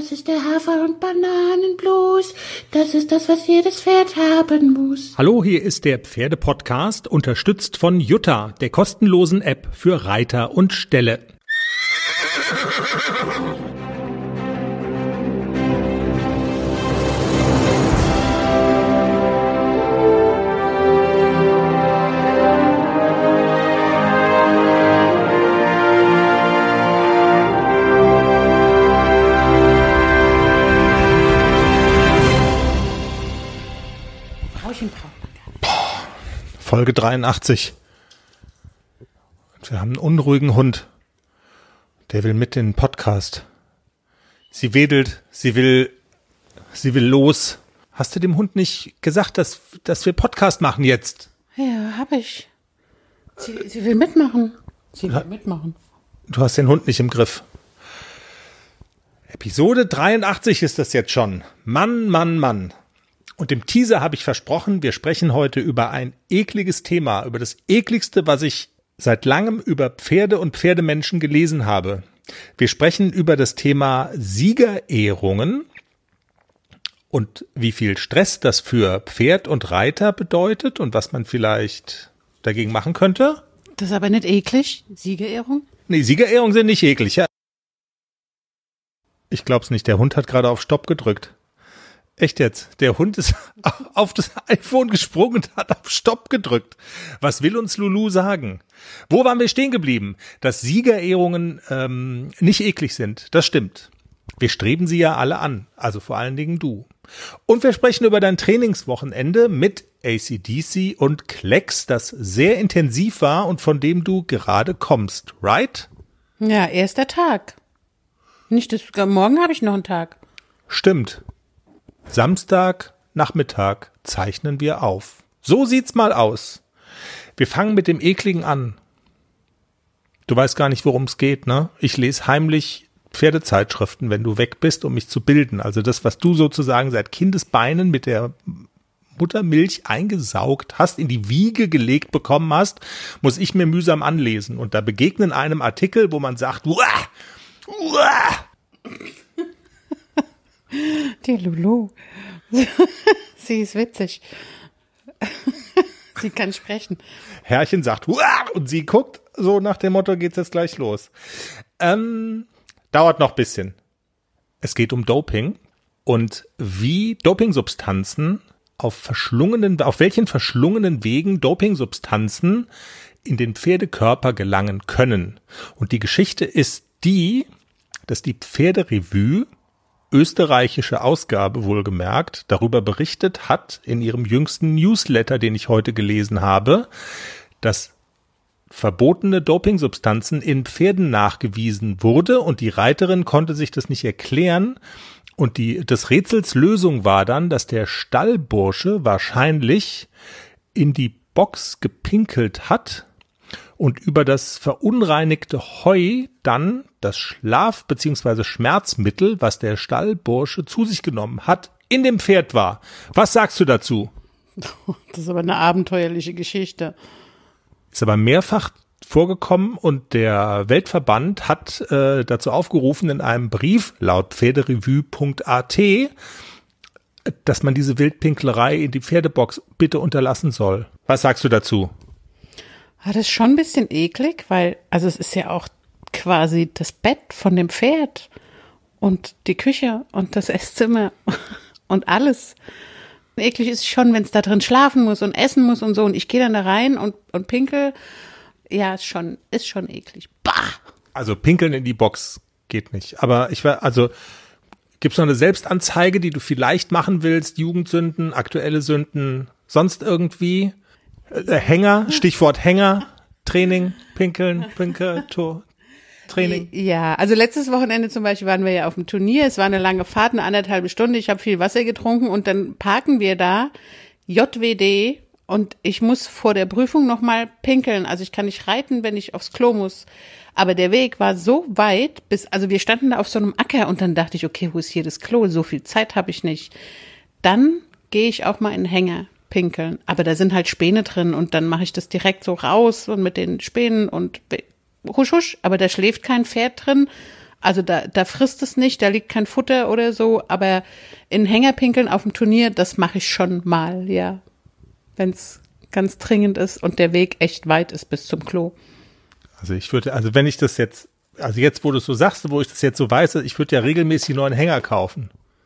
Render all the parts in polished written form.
Das ist der Hafer- und Bananenblues. Das ist das, was jedes Pferd haben muss. Hallo, hier ist der Pferdepodcast, unterstützt von Jutta, der kostenlosen App für Reiter und Ställe. Folge 83. Wir haben einen unruhigen Hund. Der will mit in den Podcast. Sie wedelt, sie will los. Hast du dem Hund nicht gesagt, dass wir Podcast machen jetzt? Ja, hab ich. Sie will mitmachen. Sie will mitmachen. Du hast den Hund nicht im Griff. Episode 83 ist das jetzt schon. Mann, Mann, Mann. Und im Teaser habe ich versprochen, wir sprechen heute über ein ekliges Thema, über das ekligste, was ich seit langem über Pferde und Pferdemenschen gelesen habe. Wir sprechen über das Thema Siegerehrungen und wie viel Stress das für Pferd und Reiter bedeutet und was man vielleicht dagegen machen könnte. Das ist aber nicht eklig, Siegerehrung? Nee, Siegerehrungen sind nicht eklig. Ja. Ich glaub's nicht, der Hund hat gerade auf Stopp gedrückt. Echt jetzt? Der Hund ist auf das iPhone gesprungen und hat auf Stopp gedrückt. Was will uns Lulu sagen? Wo waren wir stehen geblieben? Dass Siegerehrungen nicht eklig sind, das stimmt. Wir streben sie ja alle an, also vor allen Dingen du. Und wir sprechen über dein Trainingswochenende mit AC/DC und Klecks, das sehr intensiv war und von dem du gerade kommst, right? Ja, erster Tag. Morgen habe ich noch einen Tag. Stimmt. Samstag, Nachmittag zeichnen wir auf. So sieht's mal aus. Wir fangen mit dem Ekligen an. Du weißt gar nicht, worum es geht, ne? Ich lese heimlich Pferdezeitschriften, wenn du weg bist, um mich zu bilden. Also das, was du sozusagen seit Kindesbeinen mit der Muttermilch eingesaugt hast, in die Wiege gelegt bekommen hast, muss ich mir mühsam anlesen. Und da begegnen einem Artikel, wo man sagt, uah, uah. Die Lulu. Sie ist witzig. Sie kann sprechen. Herrchen sagt, uah, und sie guckt, so nach dem Motto, geht's jetzt gleich los. Dauert noch ein bisschen. Es geht um Doping und wie Dopingsubstanzen auf welchen verschlungenen Wegen Dopingsubstanzen in den Pferdekörper gelangen können. Und die Geschichte ist die, dass die Pferderevue, österreichische Ausgabe wohlgemerkt, darüber berichtet hat in ihrem jüngsten Newsletter, den ich heute gelesen habe, dass verbotene Dopingsubstanzen in Pferden nachgewiesen wurde und die Reiterin konnte sich das nicht erklären und des Rätsels Lösung war dann, dass der Stallbursche wahrscheinlich in die Box gepinkelt hat und über das verunreinigte Heu dann das Schlaf- bzw. Schmerzmittel, was der Stallbursche zu sich genommen hat, in dem Pferd war. Was sagst du dazu? Das ist aber eine abenteuerliche Geschichte. Ist aber mehrfach vorgekommen und der Weltverband hat dazu aufgerufen in einem Brief laut pferderevue.at, dass man diese Wildpinklerei in die Pferdebox bitte unterlassen soll. Was sagst du dazu? Das ist schon ein bisschen eklig, weil, also es ist ja auch quasi das Bett von dem Pferd und die Küche und das Esszimmer und alles. Eklig ist es schon, wenn es da drin schlafen muss und essen muss und so und ich gehe dann da rein und pinkel. Ja, ist schon eklig. Bah! Also pinkeln in die Box geht nicht. Aber gibt's noch eine Selbstanzeige, die du vielleicht machen willst? Jugendsünden, aktuelle Sünden, sonst irgendwie? Hänger, Stichwort Hänger, Training, Pinkeln, Training. Ja, also letztes Wochenende zum Beispiel waren wir ja auf dem Turnier. Es war eine lange Fahrt, eine 1,5 Stunde. Ich habe viel Wasser getrunken und dann parken wir da, JWD, und ich muss vor der Prüfung nochmal pinkeln. Also ich kann nicht reiten, wenn ich aufs Klo muss. Aber der Weg war so weit, also wir standen da auf so einem Acker und dann dachte ich, okay, wo ist hier das Klo? So viel Zeit habe ich nicht. Dann gehe ich auch mal in den Hänger pinkeln. Aber da sind halt Späne drin und dann mache ich das direkt so raus und mit den Spänen und husch, husch. Aber da schläft kein Pferd drin. Also da frisst es nicht, da liegt kein Futter oder so, aber in Hängerpinkeln auf dem Turnier, das mache ich schon mal, ja. Wenn es ganz dringend ist und der Weg echt weit ist bis zum Klo. Also wenn ich das jetzt, also jetzt, wo du es so sagst, wo ich das jetzt so weiß, ich würde ja regelmäßig neuen Hänger kaufen.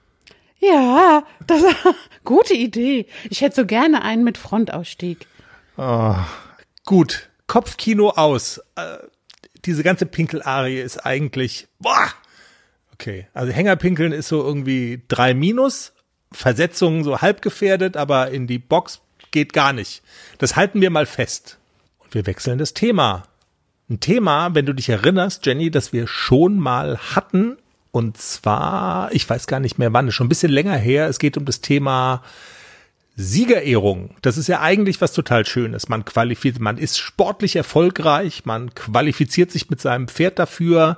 Ja, das ist eine gute Idee. Ich hätte so gerne einen mit Frontausstieg. Oh, gut, Kopfkino aus. Diese ganze Pinkelarie ist eigentlich, boah. Okay, also Hängerpinkeln ist so irgendwie 3-, Versetzungen so halb gefährdet, aber in die Box geht gar nicht. Das halten wir mal fest. Und wir wechseln das Thema. Ein Thema, wenn du dich erinnerst, Jenny, das wir schon mal hatten. Und zwar, ich weiß gar nicht mehr wann, schon ein bisschen länger her. Es geht um das Thema Siegerehrung. Das ist ja eigentlich was total Schönes. Man ist sportlich erfolgreich, man qualifiziert sich mit seinem Pferd dafür.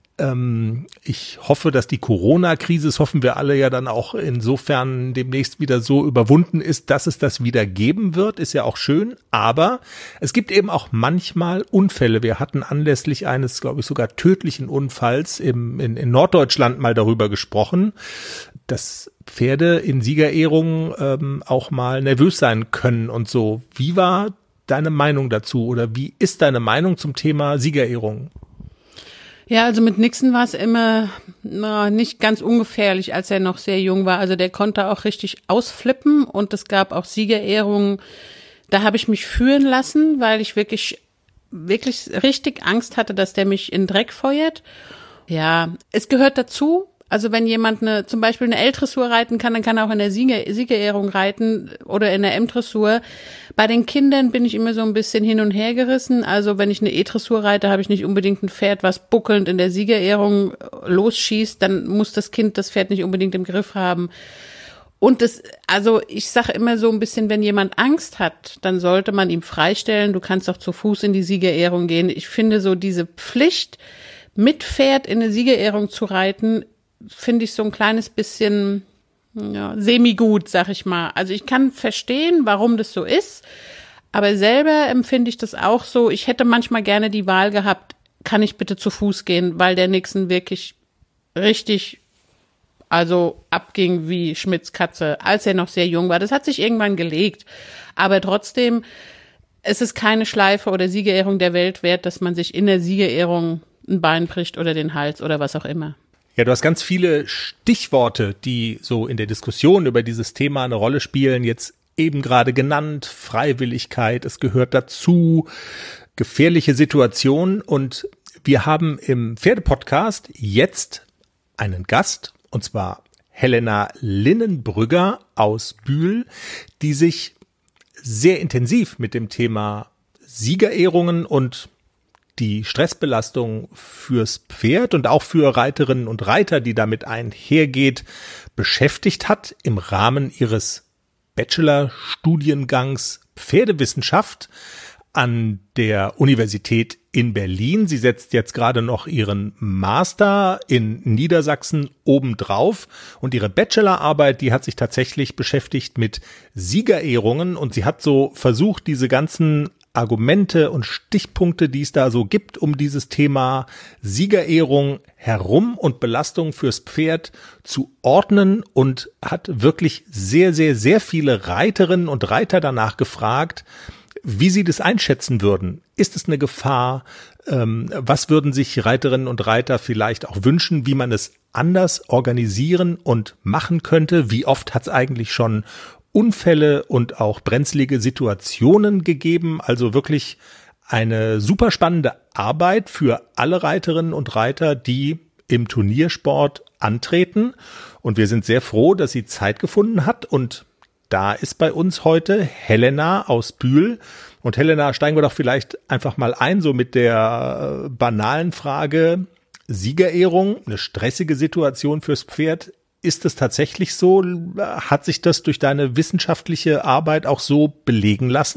Ich hoffe, dass die Corona-Krise, das hoffen wir alle ja dann auch insofern demnächst wieder so überwunden ist, dass es das wieder geben wird, ist ja auch schön. Aber es gibt eben auch manchmal Unfälle. Wir hatten anlässlich eines, glaube ich, sogar tödlichen Unfalls in Norddeutschland mal darüber gesprochen, dass Pferde in Siegerehrungen auch mal nervös sein können und so. Wie war deine Meinung dazu oder wie ist deine Meinung zum Thema Siegerehrung? Ja, also mit Nixon war es immer nicht ganz ungefährlich, als er noch sehr jung war. Also der konnte auch richtig ausflippen und es gab auch Siegerehrungen. Da habe ich mich führen lassen, weil ich wirklich richtig Angst hatte, dass der mich in den Dreck feuert. Ja, es gehört dazu. Also wenn jemand zum Beispiel eine L-Dressur reiten kann, dann kann er auch in der Siegerehrung reiten oder in der M-Dressur. Bei den Kindern bin ich immer so ein bisschen hin und her gerissen. Also wenn ich eine E-Dressur reite, habe ich nicht unbedingt ein Pferd, was buckelnd in der Siegerehrung losschießt. Dann muss das Kind das Pferd nicht unbedingt im Griff haben. Und ich sage immer so ein bisschen, wenn jemand Angst hat, dann sollte man ihm freistellen. Du kannst auch zu Fuß in die Siegerehrung gehen. Ich finde so diese Pflicht, mit Pferd in eine Siegerehrung zu reiten, finde ich so ein kleines bisschen semi-gut, sag ich mal. Also ich kann verstehen, warum das so ist, aber selber empfinde ich das auch so. Ich hätte manchmal gerne die Wahl gehabt, kann ich bitte zu Fuß gehen, weil der Nixon wirklich richtig abging wie Schmidts Katze, als er noch sehr jung war. Das hat sich irgendwann gelegt, aber trotzdem, es ist keine Schleife oder Siegerehrung der Welt wert, dass man sich in der Siegerehrung ein Bein bricht oder den Hals oder was auch immer. Ja, du hast ganz viele Stichworte, die so in der Diskussion über dieses Thema eine Rolle spielen, jetzt eben gerade genannt. Freiwilligkeit, es gehört dazu, gefährliche Situationen. Und wir haben im Pferdepodcast jetzt einen Gast, und zwar Helena Linnenbrügger aus Bühl, die sich sehr intensiv mit dem Thema Siegerehrungen und die Stressbelastung fürs Pferd und auch für Reiterinnen und Reiter, die damit einhergeht, beschäftigt hat im Rahmen ihres Bachelorstudiengangs Pferdewissenschaft an der Universität in Berlin. Sie setzt jetzt gerade noch ihren Master in Niedersachsen obendrauf und ihre Bachelorarbeit, die hat sich tatsächlich beschäftigt mit Siegerehrungen und sie hat so versucht, diese ganzen Argumente und Stichpunkte, die es da so gibt, um dieses Thema Siegerehrung herum und Belastung fürs Pferd zu ordnen und hat wirklich sehr, sehr, sehr viele Reiterinnen und Reiter danach gefragt, wie sie das einschätzen würden. Ist es eine Gefahr? Was würden sich Reiterinnen und Reiter vielleicht auch wünschen, wie man es anders organisieren und machen könnte? Wie oft hat es eigentlich schon Unfälle und auch brenzlige Situationen gegeben? Also wirklich eine super spannende Arbeit für alle Reiterinnen und Reiter, die im Turniersport antreten. Und wir sind sehr froh, dass sie Zeit gefunden hat. Und da ist bei uns heute Helena aus Bühl. Und Helena, steigen wir doch vielleicht einfach mal ein, so mit der banalen Frage Siegerehrung, eine stressige Situation fürs Pferd. Ist es tatsächlich so? Hat sich das durch deine wissenschaftliche Arbeit auch so belegen lassen?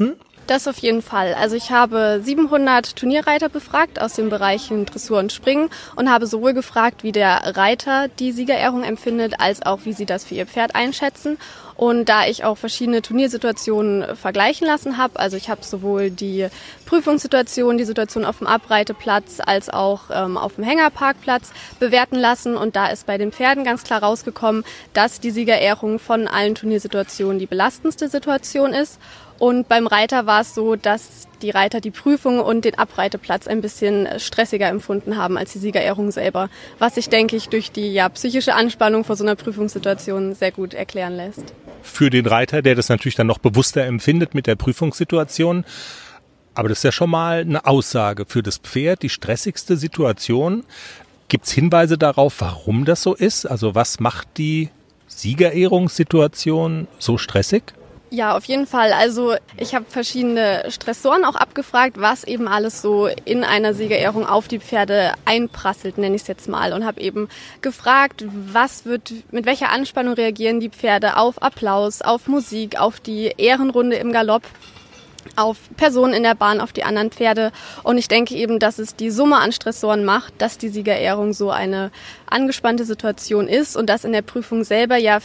Das auf jeden Fall. Also ich habe 700 Turnierreiter befragt aus den Bereichen Dressur und Springen und habe sowohl gefragt, wie der Reiter die Siegerehrung empfindet, als auch, wie sie das für ihr Pferd einschätzen. Und da ich auch verschiedene Turniersituationen vergleichen lassen habe, also ich habe sowohl die Prüfungssituation, die Situation auf dem Abreiteplatz als auch auf dem Hängerparkplatz bewerten lassen. Und da ist bei den Pferden ganz klar rausgekommen, dass die Siegerehrung von allen Turniersituationen die belastendste Situation ist. Und beim Reiter war es so, dass die Reiter die Prüfung und den Abreiteplatz ein bisschen stressiger empfunden haben als die Siegerehrung selber, was sich, denke ich, durch die psychische Anspannung vor so einer Prüfungssituation sehr gut erklären lässt. Für den Reiter, der das natürlich dann noch bewusster empfindet mit der Prüfungssituation. Aber das ist ja schon mal eine Aussage für das Pferd, die stressigste Situation. Gibt es Hinweise darauf, warum das so ist? Also was macht die Siegerehrungssituation so stressig? Ja, auf jeden Fall. Also ich habe verschiedene Stressoren auch abgefragt, was eben alles so in einer Siegerehrung auf die Pferde einprasselt, nenne ich es jetzt mal. Und habe eben gefragt, mit welcher Anspannung reagieren die Pferde auf Applaus, auf Musik, auf die Ehrenrunde im Galopp, auf Personen in der Bahn, auf die anderen Pferde. Und ich denke eben, dass es die Summe an Stressoren macht, dass die Siegerehrung so eine angespannte Situation ist und dass in der Prüfung selber ja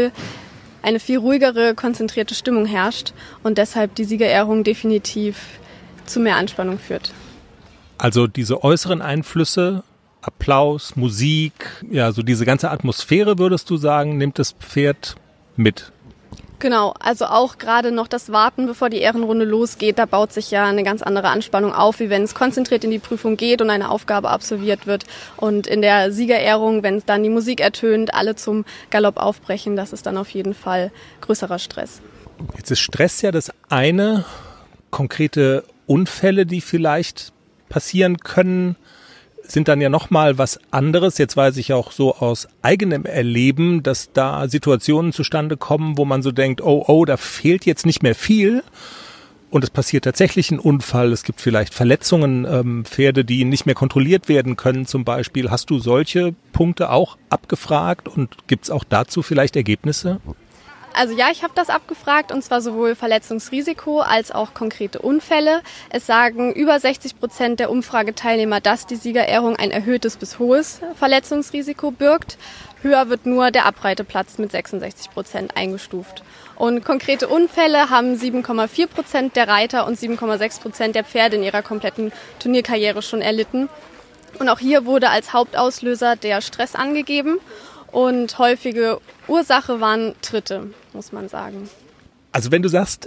eine viel ruhigere, konzentrierte Stimmung herrscht und deshalb die Siegerehrung definitiv zu mehr Anspannung führt. Also diese äußeren Einflüsse, Applaus, Musik, ja, so diese ganze Atmosphäre, würdest du sagen, nimmt das Pferd mit? Genau, also auch gerade noch das Warten, bevor die Ehrenrunde losgeht, da baut sich ja eine ganz andere Anspannung auf, wie wenn es konzentriert in die Prüfung geht und eine Aufgabe absolviert wird. Und in der Siegerehrung, wenn es dann die Musik ertönt, alle zum Galopp aufbrechen, das ist dann auf jeden Fall größerer Stress. Jetzt ist Stress ja das eine, konkrete Unfälle, die vielleicht passieren können, sind dann ja nochmal was anderes. Jetzt weiß ich auch so aus eigenem Erleben, dass da Situationen zustande kommen, wo man so denkt, oh, da fehlt jetzt nicht mehr viel. Und es passiert tatsächlich ein Unfall. Es gibt vielleicht Verletzungen, Pferde, die nicht mehr kontrolliert werden können zum Beispiel. Hast du solche Punkte auch abgefragt und gibt es auch dazu vielleicht Ergebnisse? Also ja, ich habe das abgefragt und zwar sowohl Verletzungsrisiko als auch konkrete Unfälle. Es sagen über 60% der Umfrageteilnehmer, dass die Siegerehrung ein erhöhtes bis hohes Verletzungsrisiko birgt. Höher wird nur der Abreiteplatz mit 66% eingestuft. Und konkrete Unfälle haben 7,4% der Reiter und 7,6% der Pferde in ihrer kompletten Turnierkarriere schon erlitten. Und auch hier wurde als Hauptauslöser der Stress angegeben. Und häufige Ursache waren Tritte, muss man sagen. Also wenn du sagst,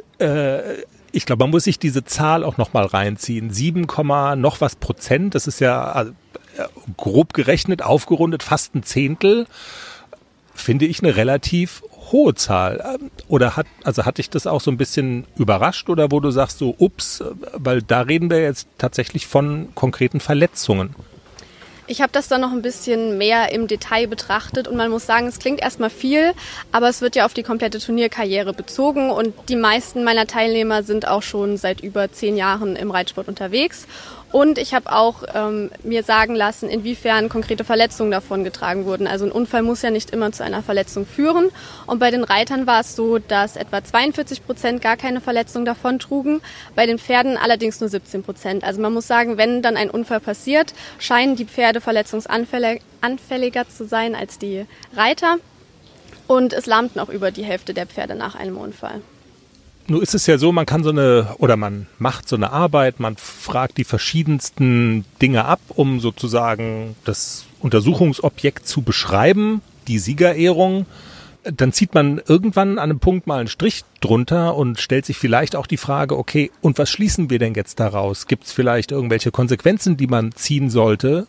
ich glaube, man muss sich diese Zahl auch nochmal reinziehen. 7, noch was Prozent, das ist ja grob gerechnet, aufgerundet, fast ein Zehntel, finde ich eine relativ hohe Zahl. Oder hat dich das auch so ein bisschen überrascht oder wo du sagst so, ups, weil da reden wir jetzt tatsächlich von konkreten Verletzungen? Ich habe das dann noch ein bisschen mehr im Detail betrachtet und man muss sagen, es klingt erstmal viel, aber es wird ja auf die komplette Turnierkarriere bezogen und die meisten meiner Teilnehmer sind auch schon seit über 10 Jahren im Reitsport unterwegs. Und ich habe auch mir sagen lassen, inwiefern konkrete Verletzungen davongetragen wurden. Also ein Unfall muss ja nicht immer zu einer Verletzung führen. Und bei den Reitern war es so, dass etwa 42% gar keine Verletzung davontrugen, bei den Pferden allerdings nur 17%. Also man muss sagen, wenn dann ein Unfall passiert, scheinen die Pferde verletzungsanfälliger zu sein als die Reiter. Und es lahmten auch über die Hälfte der Pferde nach einem Unfall. Nun ist es ja so, man macht so eine Arbeit, man fragt die verschiedensten Dinge ab, um sozusagen das Untersuchungsobjekt zu beschreiben, die Siegerehrung. Dann zieht man irgendwann an einem Punkt mal einen Strich drunter und stellt sich vielleicht auch die Frage, okay, und was schließen wir denn jetzt daraus? Gibt es vielleicht irgendwelche Konsequenzen, die man ziehen sollte?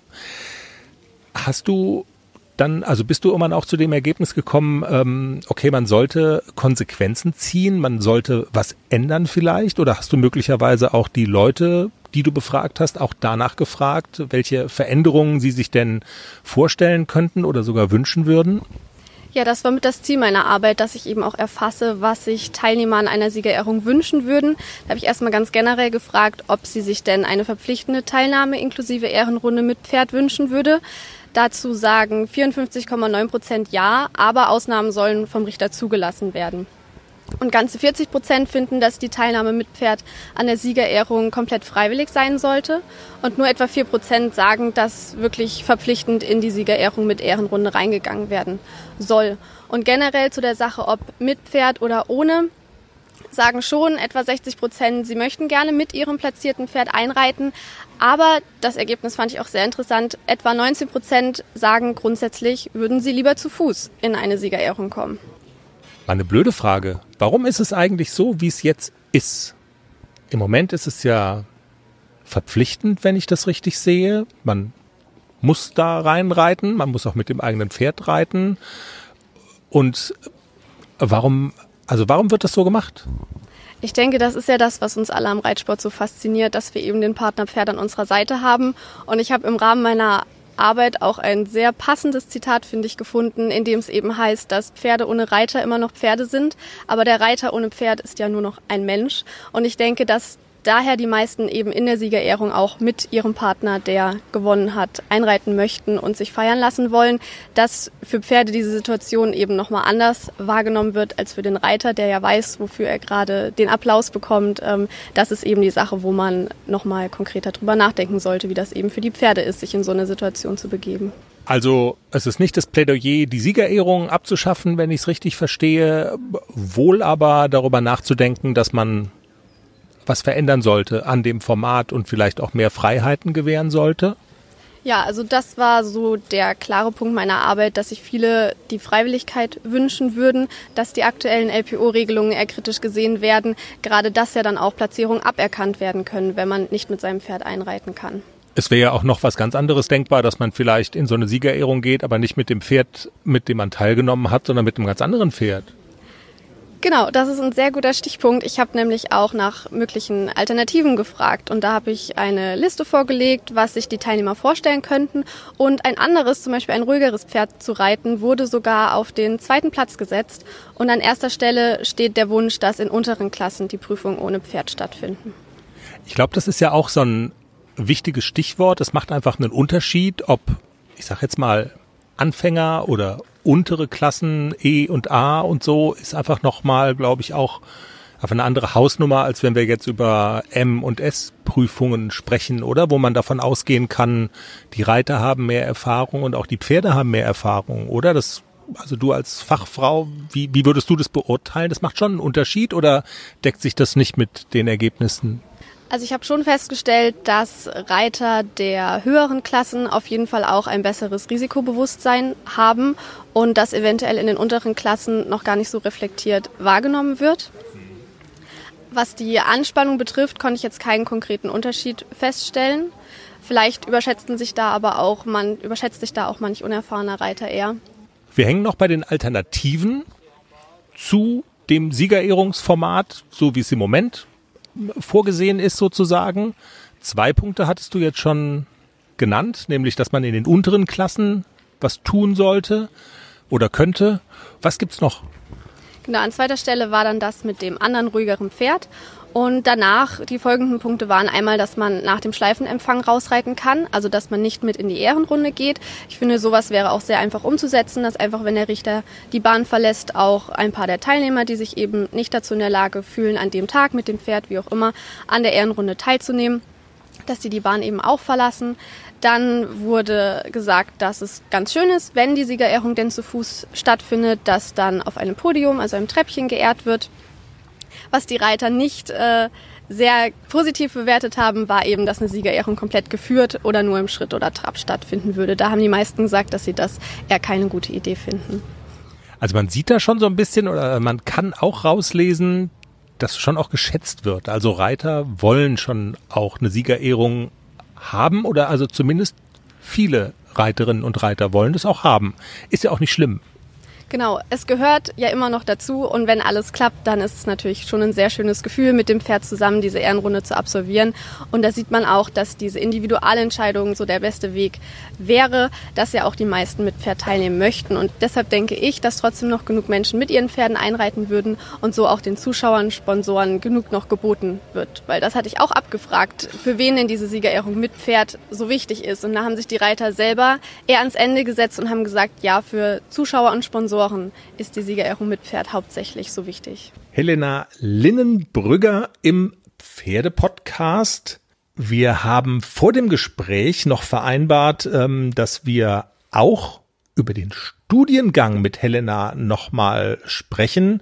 Bist du irgendwann auch zu dem Ergebnis gekommen, okay, man sollte Konsequenzen ziehen, man sollte was ändern vielleicht? Oder hast du möglicherweise auch die Leute, die du befragt hast, auch danach gefragt, welche Veränderungen sie sich denn vorstellen könnten oder sogar wünschen würden? Ja, das war mit das Ziel meiner Arbeit, dass ich eben auch erfasse, was sich Teilnehmer an einer Siegerehrung wünschen würden. Da habe ich erstmal ganz generell gefragt, ob sie sich denn eine verpflichtende Teilnahme inklusive Ehrenrunde mit Pferd wünschen würde. Dazu sagen 54,9% ja, aber Ausnahmen sollen vom Richter zugelassen werden. Und ganze 40% finden, dass die Teilnahme mit Pferd an der Siegerehrung komplett freiwillig sein sollte. Und nur etwa 4% sagen, dass wirklich verpflichtend in die Siegerehrung mit Ehrenrunde reingegangen werden soll. Und generell zu der Sache, ob mit Pferd oder ohne, sagen schon etwa 60%, sie möchten gerne mit ihrem platzierten Pferd einreiten. Aber das Ergebnis fand ich auch sehr interessant. Etwa 19% sagen grundsätzlich, würden sie lieber zu Fuß in eine Siegerehrung kommen. Eine blöde Frage. Warum ist es eigentlich so, wie es jetzt ist? Im Moment ist es ja verpflichtend, wenn ich das richtig sehe. Man muss da reinreiten, man muss auch mit dem eigenen Pferd reiten. Und warum wird das so gemacht? Ich denke, das ist ja das, was uns alle am Reitsport so fasziniert, dass wir eben den Partnerpferd an unserer Seite haben. Und ich habe im Rahmen meiner Arbeit auch ein sehr passendes Zitat, finde ich, gefunden, in dem es eben heißt, dass Pferde ohne Reiter immer noch Pferde sind, aber der Reiter ohne Pferd ist ja nur noch ein Mensch. Und ich denke, dass daher die meisten eben in der Siegerehrung auch mit ihrem Partner, der gewonnen hat, einreiten möchten und sich feiern lassen wollen, dass für Pferde diese Situation eben nochmal anders wahrgenommen wird als für den Reiter, der ja weiß, wofür er gerade den Applaus bekommt. Das ist eben die Sache, wo man nochmal konkreter drüber nachdenken sollte, wie das eben für die Pferde ist, sich in so eine Situation zu begeben. Also es ist nicht das Plädoyer, die Siegerehrung abzuschaffen, wenn ich es richtig verstehe, wohl aber darüber nachzudenken, dass man was verändern sollte an dem Format und vielleicht auch mehr Freiheiten gewähren sollte? Ja, also das war so der klare Punkt meiner Arbeit, dass sich viele die Freiwilligkeit wünschen würden, dass die aktuellen LPO-Regelungen eher kritisch gesehen werden, gerade dass ja dann auch Platzierungen aberkannt werden können, wenn man nicht mit seinem Pferd einreiten kann. Es wäre ja auch noch was ganz anderes denkbar, dass man vielleicht in so eine Siegerehrung geht, aber nicht mit dem Pferd, mit dem man teilgenommen hat, sondern mit einem ganz anderen Pferd. Genau, das ist ein sehr guter Stichpunkt. Ich habe nämlich auch nach möglichen Alternativen gefragt und da habe ich eine Liste vorgelegt, was sich die Teilnehmer vorstellen könnten und ein anderes, zum Beispiel ein ruhigeres Pferd zu reiten, wurde sogar auf den 2. Platz gesetzt und an erster Stelle steht der Wunsch, dass in unteren Klassen die Prüfungen ohne Pferd stattfinden. Ich glaube, das ist ja auch so ein wichtiges Stichwort. Es macht einfach einen Unterschied, ob, ich sag jetzt mal, Anfänger oder untere Klassen E und A und so ist einfach nochmal, glaube ich, auch auf eine andere Hausnummer, als wenn wir jetzt über M- und S-Prüfungen sprechen, oder? Wo man davon ausgehen kann, die Reiter haben mehr Erfahrung und auch die Pferde haben mehr Erfahrung, oder? Also du als Fachfrau, wie würdest du das beurteilen? Das macht schon einen Unterschied oder deckt sich das nicht mit den Ergebnissen? Also ich habe schon festgestellt, dass Reiter der höheren Klassen auf jeden Fall auch ein besseres Risikobewusstsein haben und das eventuell in den unteren Klassen noch gar nicht so reflektiert wahrgenommen wird. Was die Anspannung betrifft, konnte ich jetzt keinen konkreten Unterschied feststellen. Vielleicht überschätzt sich da auch manch unerfahrener Reiter eher. Wir hängen noch bei den Alternativen zu dem Siegerehrungsformat, so wie es im Moment vorgesehen ist sozusagen. 2 Punkte hattest du jetzt schon genannt, nämlich, dass man in den unteren Klassen was tun sollte oder könnte. Was gibt's noch? Genau, an zweiter Stelle war dann das mit dem anderen ruhigeren Pferd. Und danach, die folgenden Punkte waren einmal, dass man nach dem Schleifenempfang rausreiten kann, also dass man nicht mit in die Ehrenrunde geht. Ich finde, sowas wäre auch sehr einfach umzusetzen, dass einfach, wenn der Richter die Bahn verlässt, auch ein paar der Teilnehmer, die sich eben nicht dazu in der Lage fühlen, an dem Tag mit dem Pferd, wie auch immer, an der Ehrenrunde teilzunehmen, dass sie die Bahn eben auch verlassen. Dann wurde gesagt, dass es ganz schön ist, wenn die Siegerehrung denn zu Fuß stattfindet, dass dann auf einem Podium, also einem Treppchen geehrt wird. Was die Reiter nicht sehr positiv bewertet haben, war eben, dass eine Siegerehrung komplett geführt oder nur im Schritt oder Trab stattfinden würde. Da haben die meisten gesagt, dass sie das eher keine gute Idee finden. Also man sieht da schon so ein bisschen oder man kann auch rauslesen, dass schon auch geschätzt wird. Also Reiter wollen schon auch eine Siegerehrung haben oder also zumindest viele Reiterinnen und Reiter wollen das auch haben. Ist ja auch nicht schlimm. Genau, es gehört ja immer noch dazu und wenn alles klappt, dann ist es natürlich schon ein sehr schönes Gefühl, mit dem Pferd zusammen diese Ehrenrunde zu absolvieren. Und da sieht man auch, dass diese Individualentscheidung so der beste Weg wäre, dass ja auch die meisten mit Pferd teilnehmen möchten. Und deshalb denke ich, dass trotzdem noch genug Menschen mit ihren Pferden einreiten würden und so auch den Zuschauern, Sponsoren genug noch geboten wird. Weil das hatte ich auch abgefragt, für wen denn diese Siegerehrung mit Pferd so wichtig ist. Und da haben sich die Reiter selber eher ans Ende gesetzt und haben gesagt, ja, für Zuschauer und Sponsoren Dressuren ist die Siegerehrung mit Pferd hauptsächlich so wichtig. Helena Linnenbrügger im Pferdepodcast. Wir haben vor dem Gespräch noch vereinbart, dass wir auch über den Studiengang mit Helena nochmal sprechen.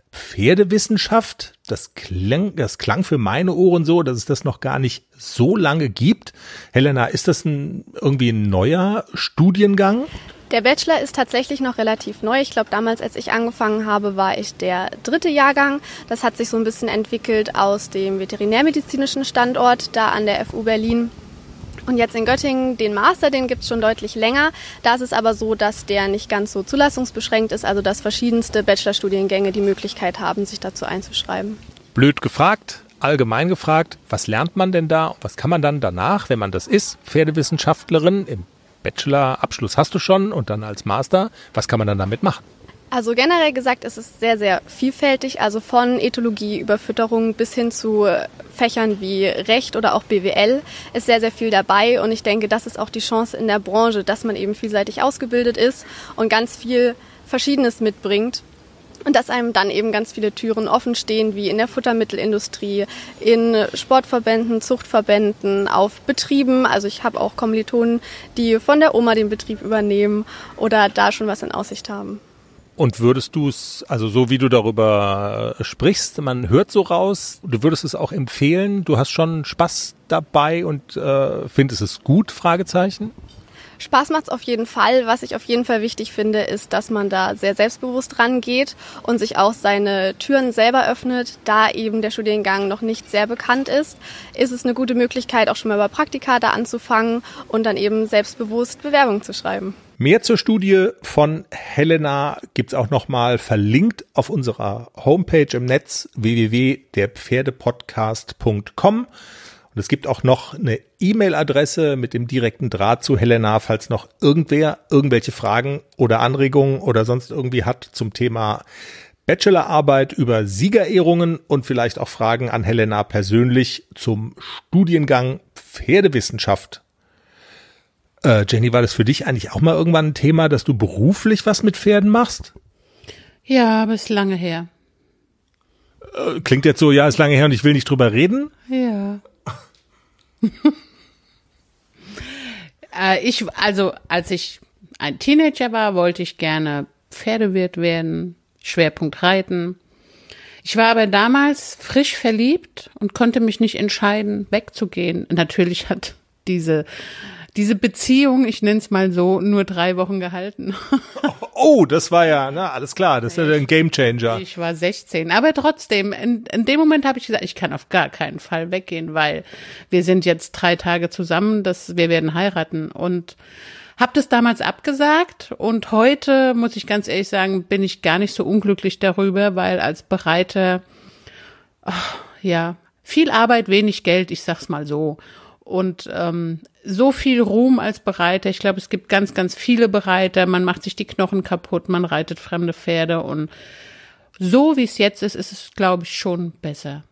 Pferdewissenschaft, das klang für meine Ohren so, dass es das noch gar nicht so lange gibt. Helena, ist das irgendwie ein neuer Studiengang? Der Bachelor ist tatsächlich noch relativ neu. Ich glaube, damals, als ich angefangen habe, war ich der 3. Jahrgang. Das hat sich so ein bisschen entwickelt aus dem veterinärmedizinischen Standort, da an der FU Berlin. Und jetzt in Göttingen, den Master, den gibt's schon deutlich länger. Da ist es aber so, dass der nicht ganz so zulassungsbeschränkt ist, also dass verschiedenste Bachelorstudiengänge die Möglichkeit haben, sich dazu einzuschreiben. Blöd gefragt, allgemein gefragt, was lernt man denn da? Was kann man dann danach, wenn man das ist, Pferdewissenschaftlerin, im Bachelor-Abschluss hast du schon und dann als Master, was kann man dann damit machen? Also generell gesagt ist es sehr, sehr vielfältig, also von Ethologie über Fütterung bis hin zu Fächern wie Recht oder auch BWL ist sehr, sehr viel dabei und ich denke, das ist auch die Chance in der Branche, dass man eben vielseitig ausgebildet ist und ganz viel Verschiedenes mitbringt und dass einem dann eben ganz viele Türen offen stehen, wie in der Futtermittelindustrie, in Sportverbänden, Zuchtverbänden, auf Betrieben. Also ich habe auch Kommilitonen, die von der Oma den Betrieb übernehmen oder da schon was in Aussicht haben. Und würdest du es, also so wie du darüber sprichst, man hört so raus, du würdest es auch empfehlen, du hast schon Spaß dabei und findest es gut, Fragezeichen? Spaß macht's auf jeden Fall. Was ich auf jeden Fall wichtig finde, ist, dass man da sehr selbstbewusst rangeht und sich auch seine Türen selber öffnet. Da eben der Studiengang noch nicht sehr bekannt ist es eine gute Möglichkeit, auch schon mal bei Praktika da anzufangen und dann eben selbstbewusst Bewerbungen zu schreiben. Mehr zur Studie von Helena gibt's auch nochmal verlinkt auf unserer Homepage im Netz www.derpferdepodcast.com. Und es gibt auch noch eine E-Mail-Adresse mit dem direkten Draht zu Helena, falls noch irgendwer irgendwelche Fragen oder Anregungen oder sonst irgendwie hat zum Thema Bachelorarbeit über Siegerehrungen und vielleicht auch Fragen an Helena persönlich zum Studiengang Pferdewissenschaft. Jenny, war das für dich eigentlich auch mal irgendwann ein Thema, dass du beruflich was mit Pferden machst? Ja, aber ist lange her. Klingt jetzt so, ja, ist lange her und ich will nicht drüber reden. Ja. Als ich ein Teenager war, wollte ich gerne Pferdewirt werden, Schwerpunkt Reiten. Ich war aber damals frisch verliebt und konnte mich nicht entscheiden, wegzugehen. Natürlich hat diese Beziehung, ich nenne es mal so, nur 3 Wochen gehalten. Oh, das war ja, na, alles klar, das ist ja ein Gamechanger. Ich war 16, aber trotzdem, in dem Moment habe ich gesagt, ich kann auf gar keinen Fall weggehen, weil wir sind jetzt 3 Tage zusammen, wir werden heiraten und habe das damals abgesagt und heute, muss ich ganz ehrlich sagen, bin ich gar nicht so unglücklich darüber, weil als Bereiter, viel Arbeit, wenig Geld, ich sag's mal so. Und so viel Ruhm als Bereiter. Ich glaube, es gibt ganz, ganz viele Bereiter. Man macht sich die Knochen kaputt, man reitet fremde Pferde. Und so wie es jetzt ist es, glaube ich, schon besser.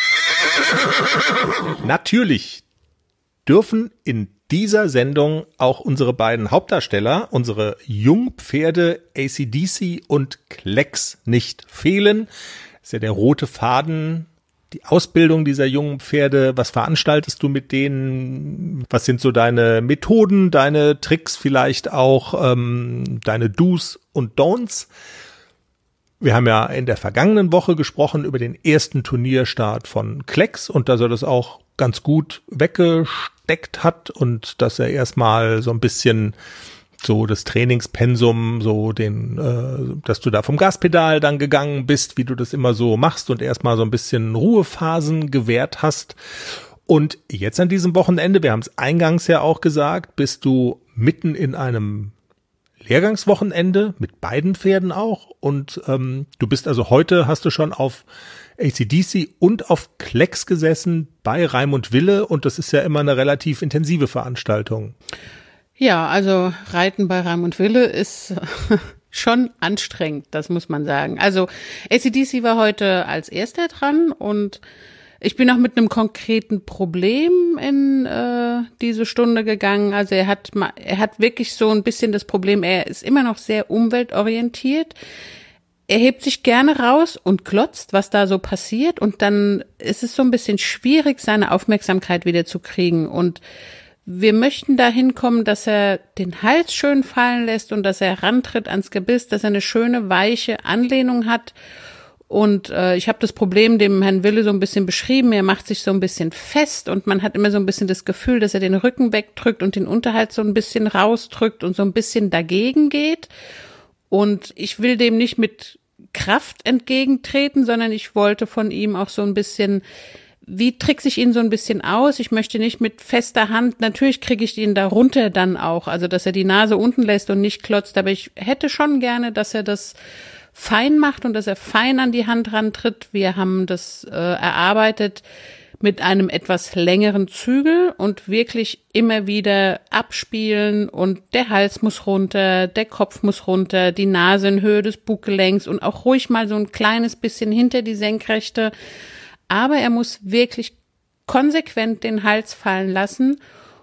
Natürlich dürfen in dieser Sendung auch unsere beiden Hauptdarsteller, unsere Jungpferde AC/DC und Klecks nicht fehlen. Das ist ja der rote Faden. Die Ausbildung dieser jungen Pferde, was veranstaltest du mit denen? Was sind so deine Methoden, deine Tricks vielleicht auch, deine Do's und Don'ts? Wir haben ja in der vergangenen Woche gesprochen über den ersten Turnierstart von Klecks und dass er das auch ganz gut weggesteckt hat und dass er erstmal so ein bisschen so das Trainingspensum, so dass du da vom Gaspedal dann gegangen bist, wie du das immer so machst und erstmal so ein bisschen Ruhephasen gewährt hast. Und jetzt an diesem Wochenende, wir haben es eingangs ja auch gesagt, bist du mitten in einem Lehrgangswochenende mit beiden Pferden auch und du bist also heute, hast du schon auf AC/DC und auf Klecks gesessen bei Raimund Wille und das ist ja immer eine relativ intensive Veranstaltung. Ja, also Reiten bei Raimund Wille ist schon anstrengend, das muss man sagen. Also AC/DC war heute als erster dran und Ich bin auch mit einem konkreten Problem in diese Stunde gegangen. Also er hat wirklich so ein bisschen das Problem, er ist immer noch sehr umweltorientiert. Er hebt sich gerne raus und glotzt, was da so passiert. Und dann ist es so ein bisschen schwierig, seine Aufmerksamkeit wieder zu kriegen. Und wir möchten dahin kommen, dass er den Hals schön fallen lässt und dass er rantritt ans Gebiss, dass er eine schöne, weiche Anlehnung hat. Und ich habe das Problem dem Herrn Wille so ein bisschen beschrieben. Er macht sich so ein bisschen fest und man hat immer so ein bisschen das Gefühl, dass er den Rücken wegdrückt und den Unterhalt so ein bisschen rausdrückt und so ein bisschen dagegen geht. Und ich will dem nicht mit Kraft entgegentreten, sondern ich wollte von ihm auch so ein bisschen, wie trickse ich ihn so ein bisschen aus? Ich möchte nicht mit fester Hand, natürlich kriege ich ihn da runter dann auch, also dass er die Nase unten lässt und nicht klotzt, aber ich hätte schon gerne, dass er das fein macht und dass er fein an die Hand rantritt. Wir haben das erarbeitet mit einem etwas längeren Zügel und wirklich immer wieder abspielen und der Hals muss runter, der Kopf muss runter, die Nase in Höhe des Buggelenks und auch ruhig mal so ein kleines bisschen hinter die Senkrechte. Aber er muss wirklich konsequent den Hals fallen lassen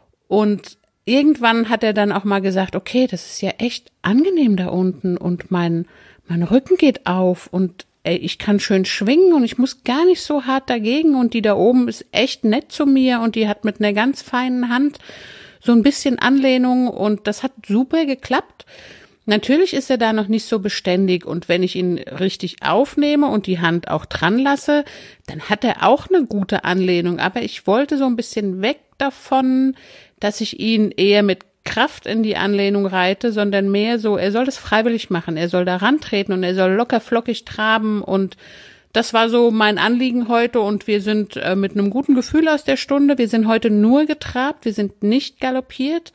und irgendwann hat er dann auch mal gesagt, okay, das ist ja echt angenehm da unten und mein Rücken geht auf und ich kann schön schwingen und ich muss gar nicht so hart dagegen und die da oben ist echt nett zu mir und die hat mit einer ganz feinen Hand so ein bisschen Anlehnung und das hat super geklappt. Natürlich ist er da noch nicht so beständig und wenn ich ihn richtig aufnehme und die Hand auch dran lasse, dann hat er auch eine gute Anlehnung, aber ich wollte so ein bisschen weg davon, dass ich ihn eher mit Kraft in die Anlehnung reite, sondern mehr so, er soll das freiwillig machen, er soll da rantreten und er soll locker flockig traben und das war so mein Anliegen heute und wir sind mit einem guten Gefühl aus der Stunde, wir sind heute nur getrabt, wir sind nicht galoppiert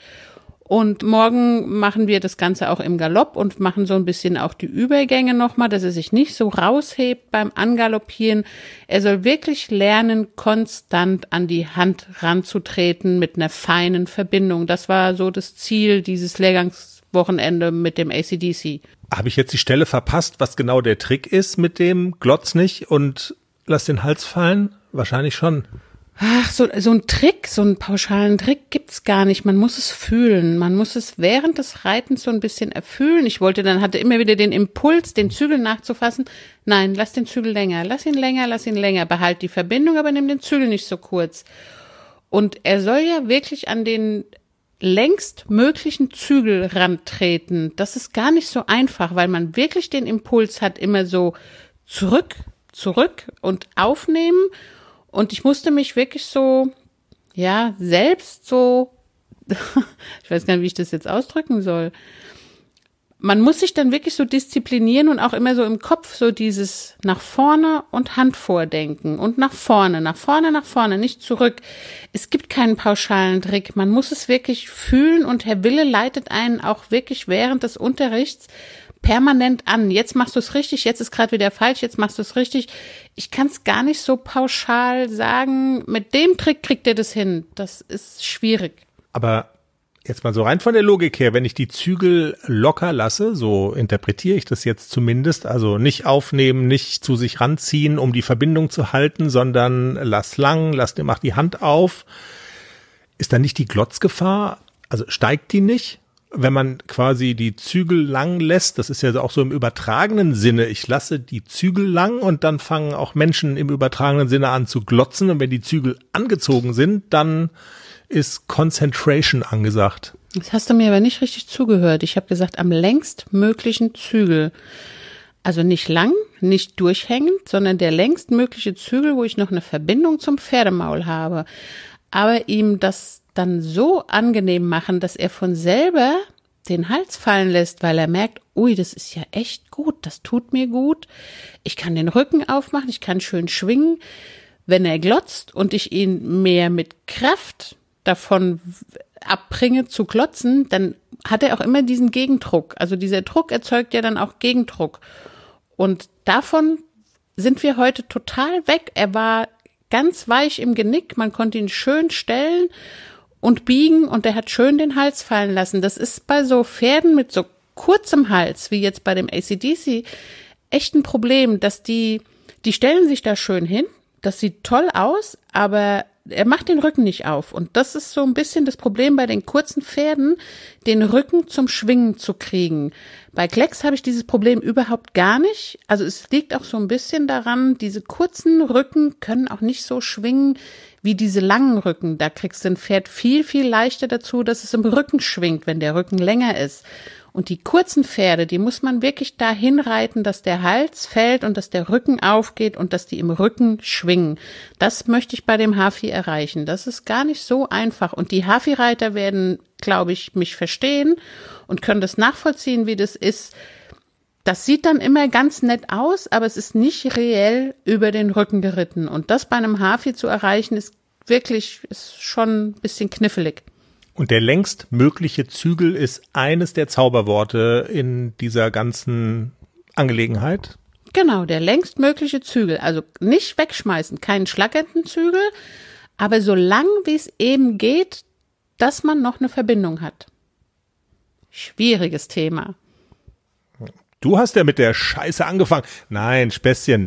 und morgen machen wir das Ganze auch im Galopp und machen so ein bisschen auch die Übergänge nochmal, dass er sich nicht so raushebt beim Angaloppieren. Er soll wirklich lernen, konstant an die Hand ranzutreten mit einer feinen Verbindung. Das war so das Ziel dieses Lehrgangswochenende mit dem AC/DC. Habe ich jetzt die Stelle verpasst, was genau der Trick ist mit dem Glotz nicht und lass den Hals fallen? Wahrscheinlich schon. Ach, so ein Trick, so einen pauschalen Trick gibt's gar nicht. Man muss es fühlen. Man muss es während des Reitens so ein bisschen erfühlen. Hatte immer wieder den Impuls, den Zügel nachzufassen. Nein, lass den Zügel länger. Lass ihn länger. Behalt die Verbindung, aber nimm den Zügel nicht so kurz. Und er soll ja wirklich an den längst möglichen Zügel rantreten. Das ist gar nicht so einfach, weil man wirklich den Impuls hat, immer so zurück und aufnehmen. Und ich musste mich wirklich so, ja, selbst so, ich weiß gar nicht, wie ich das jetzt ausdrücken soll. Man muss sich dann wirklich so disziplinieren und auch immer so im Kopf so dieses nach vorne und Hand vordenken und nach vorne, nicht zurück. Es gibt keinen pauschalen Trick. Man muss es wirklich fühlen und Herr Wille leitet einen auch wirklich während des Unterrichts permanent an. Jetzt machst du es richtig, jetzt ist gerade wieder falsch, jetzt machst du es richtig. Ich kann es gar nicht so pauschal sagen, mit dem Trick kriegt ihr das hin. Das ist schwierig. Aber jetzt mal so rein von der Logik her, wenn ich die Zügel locker lasse, so interpretiere ich das jetzt zumindest, also nicht aufnehmen, nicht zu sich ranziehen, um die Verbindung zu halten, sondern mach die Hand auf. Ist dann nicht die Glotzgefahr, also steigt die nicht? Wenn man quasi die Zügel lang lässt, das ist ja auch so im übertragenen Sinne, ich lasse die Zügel lang und dann fangen auch Menschen im übertragenen Sinne an zu glotzen und wenn die Zügel angezogen sind, dann ist Concentration angesagt. Das hast du mir aber nicht richtig zugehört. Ich habe gesagt, am längst möglichen Zügel. Also nicht lang, nicht durchhängend, sondern der längst mögliche Zügel, wo ich noch eine Verbindung zum Pferdemaul habe. Aber ihm das dann so angenehm machen, dass er von selber den Hals fallen lässt, weil er merkt, ui, das ist ja echt gut, das tut mir gut. Ich kann den Rücken aufmachen, ich kann schön schwingen. Wenn er glotzt und ich ihn mehr mit Kraft davon abbringe zu glotzen, dann hat er auch immer diesen Gegendruck. Also dieser Druck erzeugt ja dann auch Gegendruck. Und davon sind wir heute total weg. Er war ganz weich im Genick, man konnte ihn schön stellen und biegen und er hat schön den Hals fallen lassen. Das ist bei so Pferden mit so kurzem Hals, wie jetzt bei dem AC/DC, echt ein Problem, dass die stellen sich da schön hin, das sieht toll aus, aber er macht den Rücken nicht auf. Und das ist so ein bisschen das Problem bei den kurzen Pferden, den Rücken zum Schwingen zu kriegen. Bei Klecks habe ich dieses Problem überhaupt gar nicht. Also es liegt auch so ein bisschen daran, diese kurzen Rücken können auch nicht so schwingen wie diese langen Rücken. Da kriegst du ein Pferd viel, viel leichter dazu, dass es im Rücken schwingt, wenn der Rücken länger ist. Und die kurzen Pferde, die muss man wirklich dahin reiten, dass der Hals fällt und dass der Rücken aufgeht und dass die im Rücken schwingen. Das möchte ich bei dem Hafi erreichen. Das ist gar nicht so einfach. Und die Hafi-Reiter werden, glaube ich, mich verstehen und können das nachvollziehen, wie das ist. Das sieht dann immer ganz nett aus, aber es ist nicht reell über den Rücken geritten. Und das bei einem Hafi zu erreichen, ist schon ein bisschen knifflig. Und der längst mögliche Zügel ist eines der Zauberworte in dieser ganzen Angelegenheit. Genau, der längst mögliche Zügel. Also nicht wegschmeißen, keinen schlackernden Zügel, aber so lang wie es eben geht, dass man noch eine Verbindung hat. Schwieriges Thema. Du hast ja mit der Scheiße angefangen. Nein, Späßchen.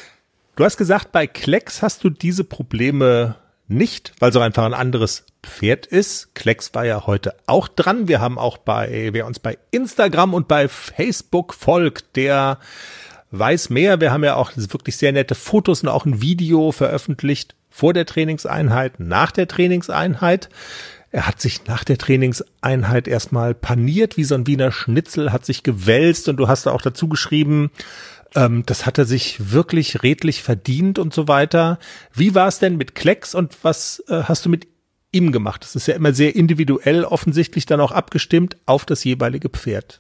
Du hast gesagt, bei Klecks hast du diese Probleme nicht, weil es auch einfach ein anderes Pferd ist. Klecks war ja heute auch dran. Wir haben auch wer uns bei Instagram und bei Facebook folgt, der weiß mehr. Wir haben ja auch wirklich sehr nette Fotos und auch ein Video veröffentlicht vor der Trainingseinheit, nach der Trainingseinheit. Er hat sich nach der Trainingseinheit erstmal paniert wie so ein Wiener Schnitzel, hat sich gewälzt und du hast da auch dazu geschrieben, das hat er sich wirklich redlich verdient und so weiter. Wie war es denn mit Klecks und was hast du mit ihm gemacht? Das ist ja immer sehr individuell, offensichtlich dann auch abgestimmt auf das jeweilige Pferd.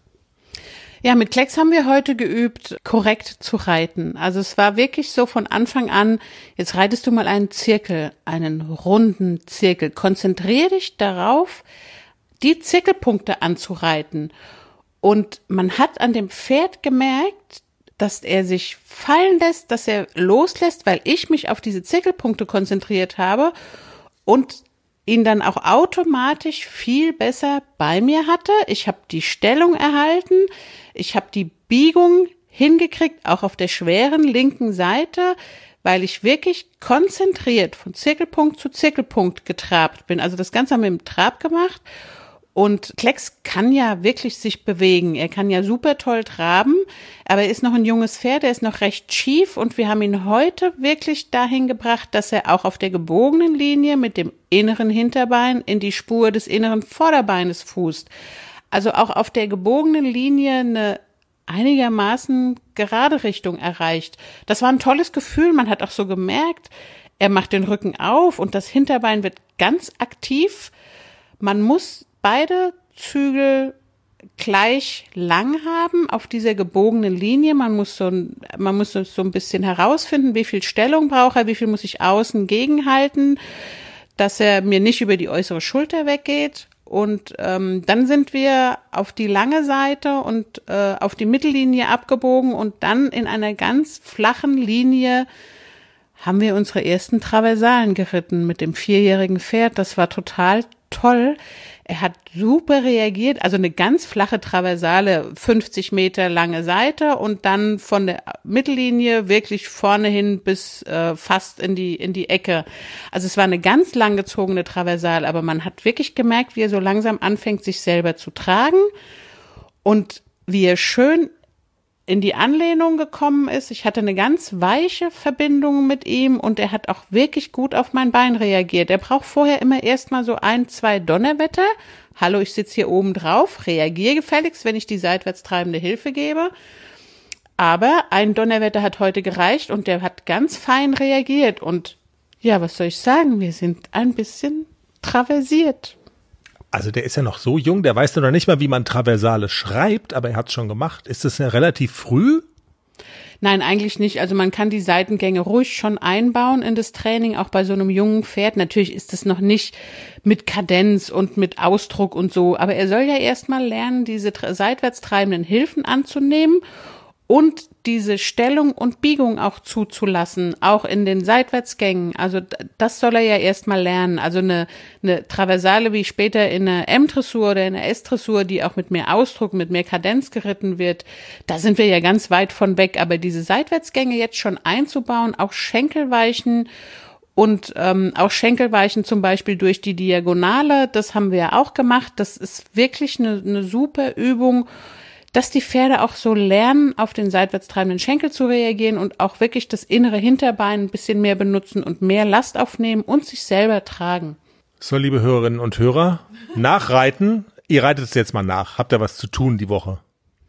Ja, mit Klecks haben wir heute geübt, korrekt zu reiten. Also es war wirklich so von Anfang an, jetzt reitest du mal einen Zirkel, einen runden Zirkel. Konzentrier dich darauf, die Zirkelpunkte anzureiten. Und man hat an dem Pferd gemerkt, dass er sich fallen lässt, dass er loslässt, weil ich mich auf diese Zirkelpunkte konzentriert habe und ihn dann auch automatisch viel besser bei mir hatte. Ich habe die Stellung erhalten, ich habe die Biegung hingekriegt, auch auf der schweren linken Seite, weil ich wirklich konzentriert von Zirkelpunkt zu Zirkelpunkt getrabt bin. Also das Ganze haben wir im Trab gemacht. Und Klecks kann ja wirklich sich bewegen. Er kann ja super toll traben, aber er ist noch ein junges Pferd, er ist noch recht schief und wir haben ihn heute wirklich dahin gebracht, dass er auch auf der gebogenen Linie mit dem inneren Hinterbein in die Spur des inneren Vorderbeines fußt. Also auch auf der gebogenen Linie eine einigermaßen gerade Richtung erreicht. Das war ein tolles Gefühl, man hat auch so gemerkt, er macht den Rücken auf und das Hinterbein wird ganz aktiv. Man muss beide Zügel gleich lang haben auf dieser gebogenen Linie. Man muss so ein bisschen herausfinden, wie viel Stellung braucht er, wie viel muss ich außen gegenhalten, dass er mir nicht über die äußere Schulter weggeht. Und dann sind wir auf die lange Seite und auf die Mittellinie abgebogen und dann in einer ganz flachen Linie haben wir unsere ersten Traversalen geritten mit dem 4-jährigen Pferd. Das war total toll. Er hat super reagiert, also eine ganz flache Traversale, 50 Meter lange Seite und dann von der Mittellinie wirklich vorne hin bis fast in die Ecke. Also es war eine ganz langgezogene Traversale, aber man hat wirklich gemerkt, wie er so langsam anfängt, sich selber zu tragen und wie er schön in die Anlehnung gekommen ist. Ich hatte eine ganz weiche Verbindung mit ihm und er hat auch wirklich gut auf mein Bein reagiert. Er braucht vorher immer erstmal so 1-2 Donnerwetter. Hallo, ich sitze hier oben drauf, reagiere gefälligst, wenn ich die seitwärts treibende Hilfe gebe. Aber ein Donnerwetter hat heute gereicht und der hat ganz fein reagiert. Und ja, was soll ich sagen? Wir sind ein bisschen traversiert. Also der ist ja noch so jung, der weiß ja noch nicht mal, wie man Traversale schreibt, aber er hat es schon gemacht. Ist das ja relativ früh? Nein, eigentlich nicht. Also man kann die Seitengänge ruhig schon einbauen in das Training, auch bei so einem jungen Pferd. Natürlich ist es noch nicht mit Kadenz und mit Ausdruck und so, aber er soll ja erstmal lernen, diese seitwärts treibenden Hilfen anzunehmen und diese Stellung und Biegung auch zuzulassen, auch in den Seitwärtsgängen. Also das soll er ja erstmal lernen. Also eine Traversale wie später in einer M-Dressur oder in einer S-Dressur, die auch mit mehr Ausdruck, mit mehr Kadenz geritten wird, da sind wir ja ganz weit von weg. Aber diese Seitwärtsgänge jetzt schon einzubauen, auch Schenkelweichen und auch Schenkelweichen zum Beispiel durch die Diagonale, das haben wir ja auch gemacht. Das ist wirklich eine super Übung, dass die Pferde auch so lernen, auf den seitwärts treibenden Schenkel zu reagieren und auch wirklich das innere Hinterbein ein bisschen mehr benutzen und mehr Last aufnehmen und sich selber tragen. So, liebe Hörerinnen und Hörer, nachreiten. Ihr reitet es jetzt mal nach. Habt ihr was zu tun die Woche?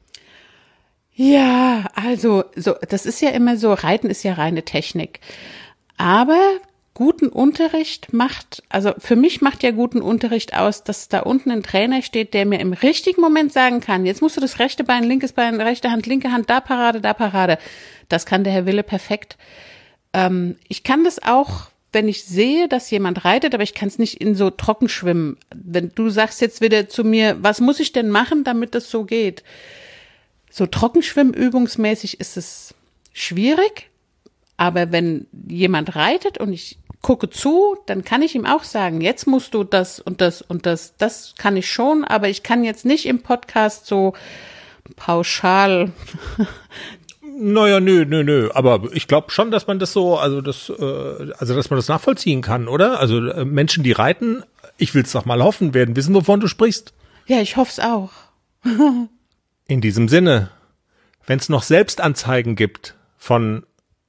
Ja, also das ist ja immer so, Reiten ist ja reine Technik. Aber guten Unterricht also für mich macht ja guten Unterricht aus, dass da unten ein Trainer steht, der mir im richtigen Moment sagen kann, jetzt musst du das rechte Bein, linkes Bein, rechte Hand, linke Hand, da Parade, da Parade. Das kann der Herr Wille perfekt. Ich kann das auch, wenn ich sehe, dass jemand reitet, aber ich kann es nicht in so Trockenschwimmen. Wenn du sagst jetzt wieder zu mir, was muss ich denn machen, damit das so geht? So Trockenschwimmübungsmäßig ist es schwierig, aber wenn jemand reitet und ich gucke zu, dann kann ich ihm auch sagen, jetzt musst du das und das und das. Das kann ich schon, aber ich kann jetzt nicht im Podcast so pauschal. Naja, nö. Aber ich glaube schon, dass man das so, dass man das nachvollziehen kann, oder? Also Menschen, die reiten, ich will's doch mal hoffen, werden wissen, wovon du sprichst. Ja, ich hoff's auch. In diesem Sinne, wenn es noch Selbstanzeigen gibt von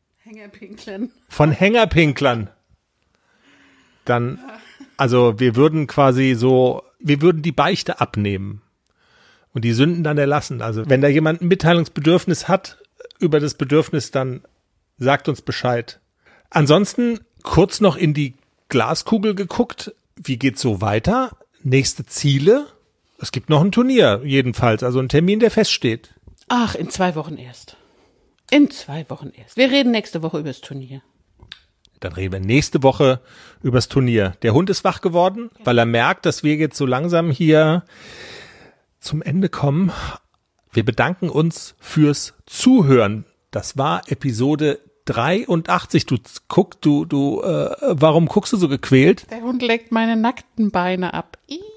Hängerpinklern, dann, also wir würden die Beichte abnehmen und die Sünden dann erlassen. Also wenn da jemand ein Mitteilungsbedürfnis hat über das Bedürfnis, dann sagt uns Bescheid. Ansonsten kurz noch in die Glaskugel geguckt. Wie geht's so weiter? Nächste Ziele? Es gibt noch ein Turnier jedenfalls, also ein Termin, der feststeht. Ach, in 2 Wochen erst. Wir reden nächste Woche über das Turnier. Dann reden wir nächste Woche übers Turnier. Der Hund ist wach geworden, weil er merkt, dass wir jetzt so langsam hier zum Ende kommen. Wir bedanken uns fürs Zuhören. Das war Episode 83. Warum guckst du so gequält? Der Hund leckt meine nackten Beine ab.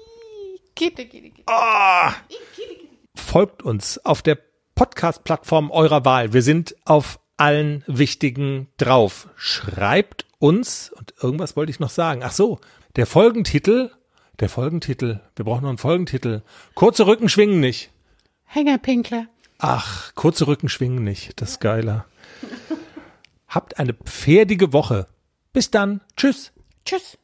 Folgt uns auf der Podcast-Plattform eurer Wahl. Wir sind auf allen wichtigen drauf. Schreibt uns, und irgendwas wollte ich noch sagen. Ach so, der Folgentitel, wir brauchen noch einen Folgentitel. Kurze Rücken schwingen nicht. Hängerpinkler. Ach, kurze Rücken schwingen nicht, das ist geiler. Habt eine pferdige Woche. Bis dann. Tschüss. Tschüss.